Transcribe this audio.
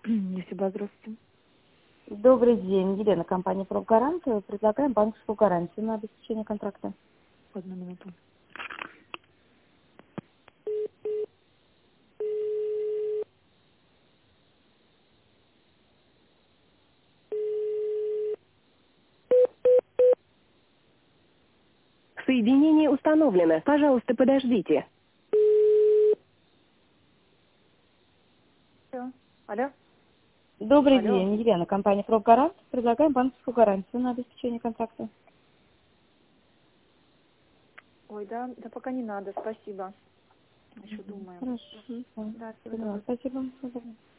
Спасибо, здравствуйте. Добрый день, Елена, компания «Профгарант». Предлагаем банковскую гарантию на обеспечение контракта. Одну минуту. Соединение установлено. Пожалуйста, подождите. Алло. Алло. Добрый Алло. день, Елена, компания «Профгарант». Предлагаем банковскую гарантию на обеспечение контракта. Ой, да пока не надо, спасибо. Еще думаем. Хорошо. Да, всего Поняла. доброго. Спасибо.